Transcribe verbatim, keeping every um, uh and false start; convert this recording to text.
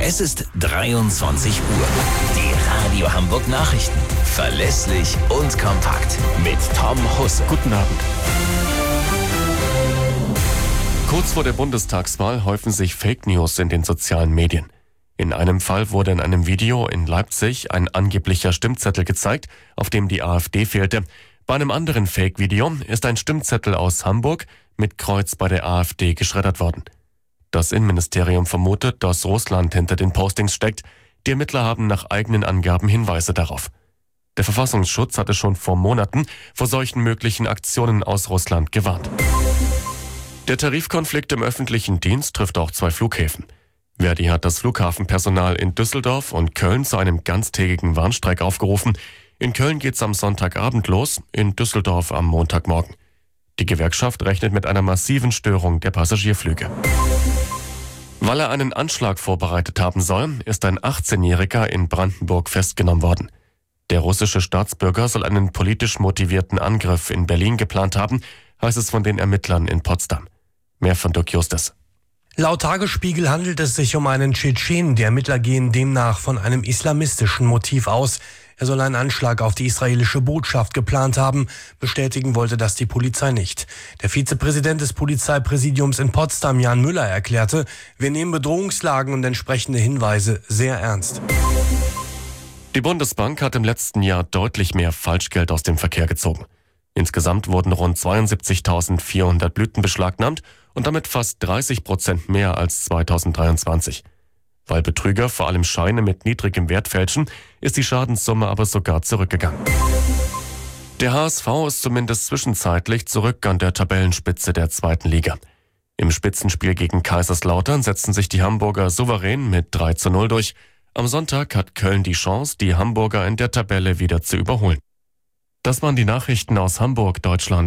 Es ist dreiundzwanzig Uhr. Die Radio Hamburg Nachrichten. Verlässlich und kompakt. Mit Tom Husse. Guten Abend. Kurz vor der Bundestagswahl häufen sich Fake News in den sozialen Medien. In einem Fall wurde in einem Video in Leipzig ein angeblicher Stimmzettel gezeigt, auf dem die AfD fehlte. Bei einem anderen Fake-Video ist ein Stimmzettel aus Hamburg mit Kreuz bei der AfD geschreddert worden. Das Innenministerium vermutet, dass Russland hinter den Postings steckt. Die Ermittler haben nach eigenen Angaben Hinweise darauf. Der Verfassungsschutz hatte schon vor Monaten vor solchen möglichen Aktionen aus Russland gewarnt. Der Tarifkonflikt im öffentlichen Dienst trifft auch zwei Flughäfen. Verdi hat das Flughafenpersonal in Düsseldorf und Köln zu einem ganztägigen Warnstreik aufgerufen. In Köln geht's am Sonntagabend los, in Düsseldorf am Montagmorgen. Die Gewerkschaft rechnet mit einer massiven Störung der Passagierflüge. Weil er einen Anschlag vorbereitet haben soll, ist ein achtzehnjähriger in Brandenburg festgenommen worden. Der russische Staatsbürger soll einen politisch motivierten Angriff in Berlin geplant haben, heißt es von den Ermittlern in Potsdam. Mehr von Dirk Justus. Laut Tagesspiegel handelt es sich um einen Tschetschenen. Die Ermittler gehen demnach von einem islamistischen Motiv aus. Er soll einen Anschlag auf die israelische Botschaft geplant haben. Bestätigen wollte das die Polizei nicht. Der Vizepräsident des Polizeipräsidiums in Potsdam, Jan Müller, erklärte, wir nehmen Bedrohungslagen und entsprechende Hinweise sehr ernst. Die Bundesbank hat im letzten Jahr deutlich mehr Falschgeld aus dem Verkehr gezogen. Insgesamt wurden rund zweiundsiebzigtausendvierhundert Blüten beschlagnahmt und damit fast dreißig Prozent mehr als zweitausenddreiundzwanzig. Weil Betrüger vor allem Scheine mit niedrigem Wert fälschen, ist die Schadenssumme aber sogar zurückgegangen. Der H S V ist zumindest zwischenzeitlich zurück an der Tabellenspitze der zweiten Liga. Im Spitzenspiel gegen Kaiserslautern setzten sich die Hamburger souverän mit drei zu null durch. Am Sonntag hat Köln die Chance, die Hamburger in der Tabelle wieder zu überholen. Das waren die Nachrichten aus Hamburg, Deutschland.